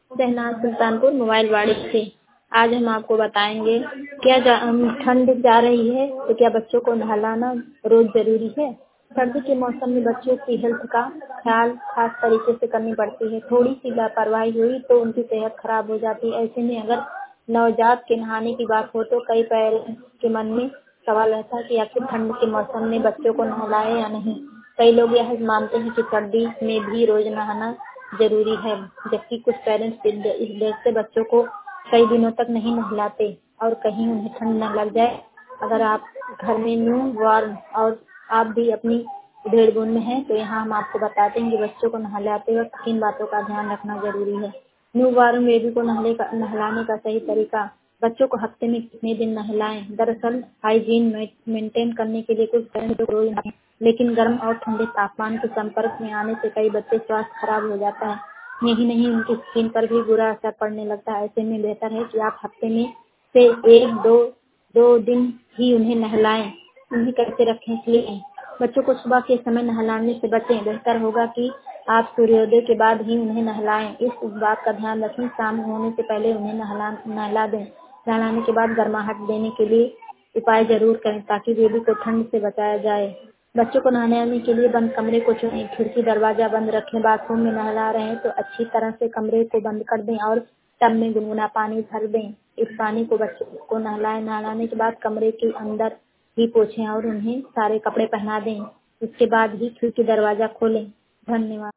Shehnaaz Sultanpur mobile वाड़ी से। आज हम आपको बताएंगे ठंड जा रही है तो क्या बच्चों को नहलाना रोज जरूरी है। सर्दी के मौसम में बच्चों की हेल्थ का ख्याल खास तरीके से करनी पड़ती है। थोड़ी सी लापरवाही हुई तो उनकी सेहत खराब हो जाती है। ऐसे में अगर नवजात के नहाने की बात हो तो कई पेरेंट्स के मन में सवाल रहता है कि आखिर ठंड के मौसम में बच्चों को नहलाए या नहीं। कई लोग यह मानते हैं कि सर्दी में भी रोज नहाना जरूरी है, जबकि कुछ पेरेंट्स इस डर से बच्चों को कई दिनों तक नहीं नहलाते और कहीं उन्हें ठंड न लग जाए। अगर आप घर में न्यू वार्म और आप भी अपनी उधेड़ बुन में हैं तो यहाँ हम आपको बताते हैं कि बच्चों को नहलाते वक्त किन बातों का ध्यान रखना जरूरी है। न्यू वार्म बेबी को नहलाने का सही तरीका। बच्चों को हफ्ते में कितने दिन नहलाएं। दरअसल हाइजीन मेंटेन करने के लिए कुछ पेरेंट्स रोज नहलाएं, लेकिन गर्म और ठंडे तापमान के संपर्क में आने से कई बच्चे स्वास्थ्य खराब हो जाता है। यही नहीं, उनकी स्किन पर भी बुरा असर पड़ने लगता है। ऐसे में बेहतर है कि आप हफ्ते में से एक दो दिन ही उन्हें नहलाएं। उन्हें कैसे रखें, इसलिए बच्चों को सुबह के समय नहलाने से बचें। बेहतर होगा कि आप सूर्योदय के बाद ही उन्हें नहलाएं। इस बात का ध्यान रखें शाम होने से पहले उन्हें नहला दें। नहलाने के बाद गर्माहट देने के लिए उपाय जरूर करें ताकि बेबी को ठंड से बचाया जाए। बच्चों को नहलाने के लिए बंद कमरे को चुनें। खिड़की दरवाजा बंद रखें। बाथरूम में नहला रहे हैं तो अच्छी तरह से कमरे को बंद कर दें और टब में गुनगुना पानी भर दें। इस पानी को बच्चों को नहलाने के बाद कमरे के अंदर ही पोंछें और उन्हें सारे कपड़े पहना दें। उसके बाद ही खिड़की दरवाजा खोलें। धन्यवाद।